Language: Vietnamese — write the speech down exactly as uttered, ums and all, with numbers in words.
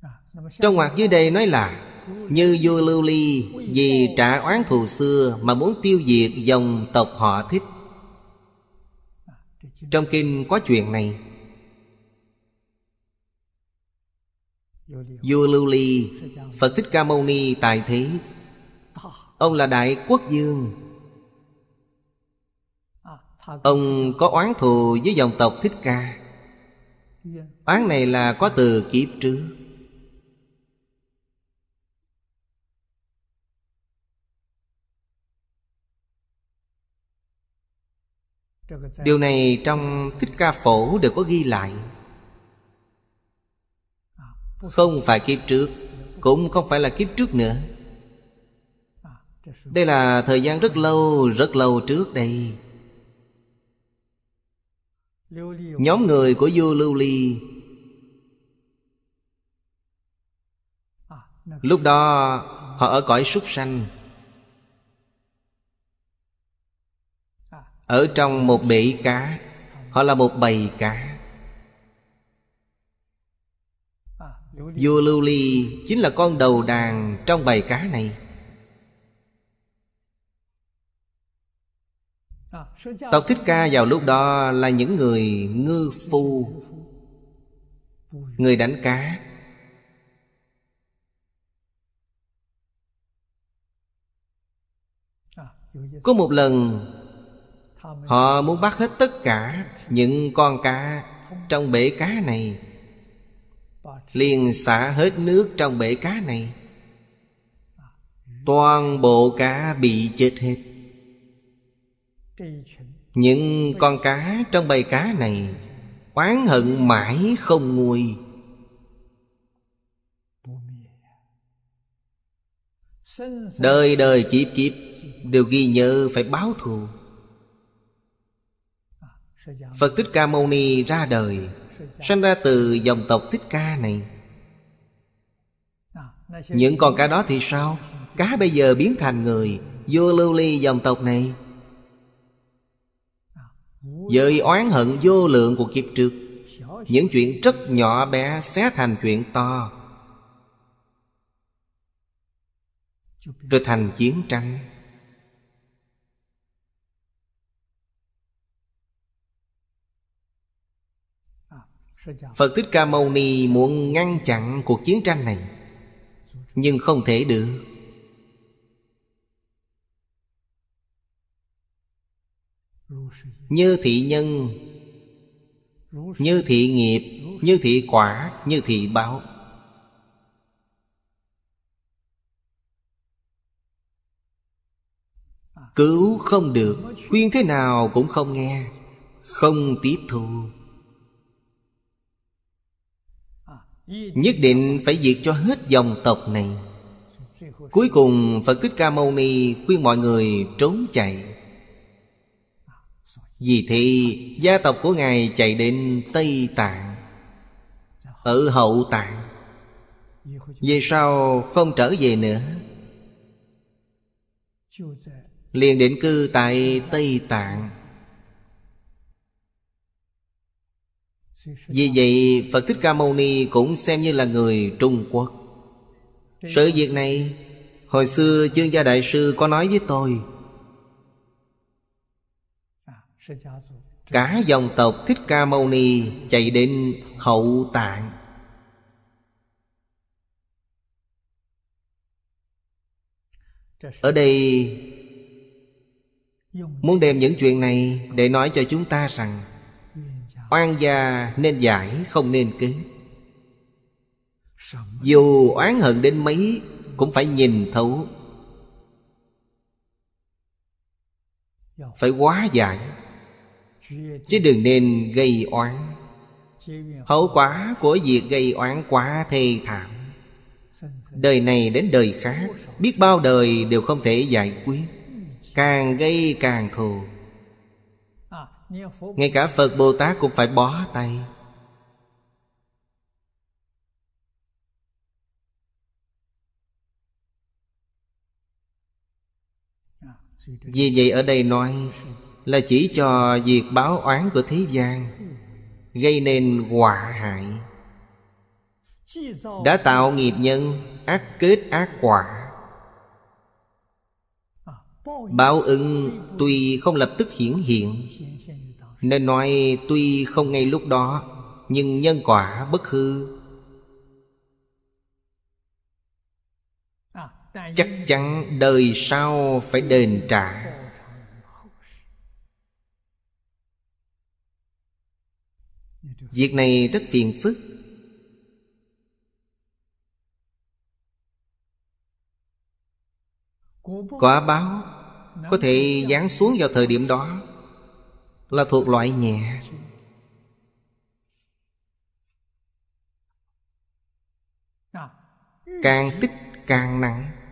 Trong ngoặc dưới đây nói là như vua Lưu Ly vì trả oán thù xưa mà muốn tiêu diệt dòng tộc họ Thích. Trong kinh có chuyện này. Vua Lưu Ly, Phật Thích Ca Mâu Ni tại thế. Ông là Đại Quốc Vương. Ông có oán thù với dòng tộc Thích Ca. Oán này là có từ kiếp trước. Điều này trong Thích Ca Phổ đều có ghi lại. Không phải kiếp trước, cũng không phải là kiếp trước nữa. Đây là thời gian rất lâu, rất lâu trước đây. Nhóm người của vua Lưu Ly lúc đó họ ở cõi súc sanh, ở trong một bể cá. Họ là một bầy cá. Vua Lưu Ly chính là con đầu đàn trong bầy cá này. Tộc Thích Ca vào lúc đó là những người ngư phu, người đánh cá. Có một lần họ muốn bắt hết tất cả những con cá trong bể cá này, liền xả hết nước trong bể cá này. Toàn bộ cá bị chết hết. Những con cá trong bầy cá này oán hận mãi không nguôi. Đời đời kiếp kiếp đều ghi nhớ phải báo thù. Phật Thích Ca Mâu Ni ra đời, sanh ra từ dòng tộc Thích Ca này. Những con cá đó thì sao? Cá bây giờ biến thành người. Vua Lưu Ly dòng tộc này với oán hận vô lượng của kiếp trước, những chuyện rất nhỏ bé xé thành chuyện to, rồi thành chiến tranh. Phật Thích Ca Mâu Ni muốn ngăn chặn cuộc chiến tranh này, nhưng không thể được. Như thị nhân, như thị nghiệp, như thị quả, như thị báo. Cứu không được, khuyên thế nào cũng không nghe, không tiếp thu. Nhất định phải diệt cho hết dòng tộc này. Cuối cùng Phật Thích Ca Mâu Ni khuyên mọi người trốn chạy. Vì thế gia tộc của Ngài chạy đến Tây Tạng, ở Hậu Tạng. Về sau không trở về nữa, liền định cư tại Tây Tạng. Vì vậy Phật Thích Ca Mâu Ni cũng xem như là người Trung Quốc. Sự việc này hồi xưa Chương Gia Đại Sư có nói với tôi. Cả dòng tộc Thích Ca Mâu Ni chạy đến Hậu Tạng. Ở đây muốn đem những chuyện này để nói cho chúng ta rằng oan gia nên giải, không nên kết. Dù oán hận đến mấy cũng phải nhìn thấu, phải hóa giải, chứ đừng nên gây oán. Hậu quả của việc gây oán quá thê thảm. Đời này đến đời khác, biết bao đời đều không thể giải quyết, càng gây càng thù. Ngay cả Phật Bồ Tát cũng phải bó tay. Vì vậy ở đây nói là chỉ cho việc báo oán của thế gian, gây nên họa hại. đã tạo nghiệp nhân, ác kết ác quả. Báo ứng tuy không lập tức hiển hiện, nên nói tuy không ngay lúc đó, nhưng nhân quả bất hư, chắc chắn đời sau phải đền trả. Việc này rất phiền phức. Quả báo có thể giáng xuống vào thời điểm đó là thuộc loại nhẹ. Càng tích càng nặng.